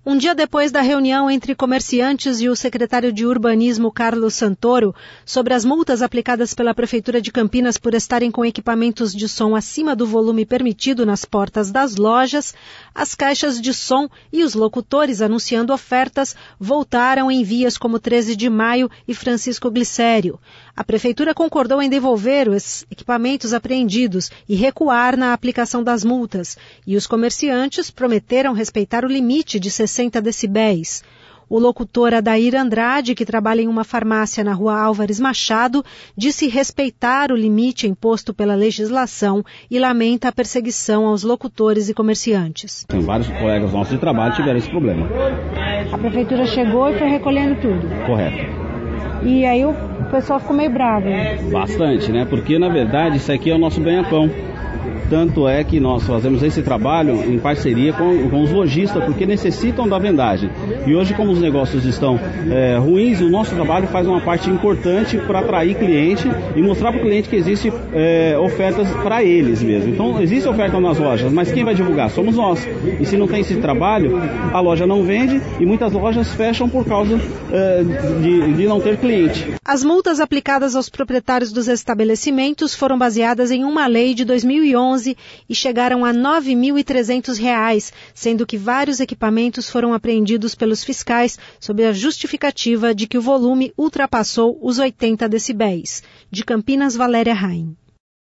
Um dia depois da reunião entre comerciantes e o secretário de Urbanismo, Carlos Santoro, sobre as multas aplicadas pela Prefeitura de Campinas por estarem com equipamentos de som acima do volume permitido nas portas das lojas, as caixas de som e os locutores anunciando ofertas voltaram em vias como 13 de Maio e Francisco Glicério. A Prefeitura concordou em devolver os equipamentos apreendidos e recuar na aplicação das multas, e os comerciantes prometeram respeitar o limite de 60 decibéis. O locutor Adair Andrade, que trabalha em uma farmácia na rua Álvares Machado, disse respeitar o limite imposto pela legislação e lamenta a perseguição aos locutores e comerciantes. Tem vários colegas nossos de trabalho que tiveram esse problema. A Prefeitura chegou e foi recolhendo tudo? Correto. E aí o pessoal ficou meio bravo. Bastante, né? Porque, na verdade, isso aqui é o nosso ganha-pão. Tanto é que nós fazemos esse trabalho em parceria com os lojistas, porque necessitam da vendagem. E hoje, como os negócios estão ruins, o nosso trabalho faz uma parte importante para atrair cliente e mostrar para o cliente que existe ofertas para eles mesmo. Então, existe oferta nas lojas, mas quem vai divulgar? Somos nós. E se não tem esse trabalho, a loja não vende e muitas lojas fecham por causa de não ter cliente. As multas aplicadas aos proprietários dos estabelecimentos foram baseadas em uma lei de 2011 e chegaram a R$ 9.300, sendo que vários equipamentos foram apreendidos pelos fiscais sob a justificativa de que o volume ultrapassou os 80 decibéis. De Campinas, Valéria Raim.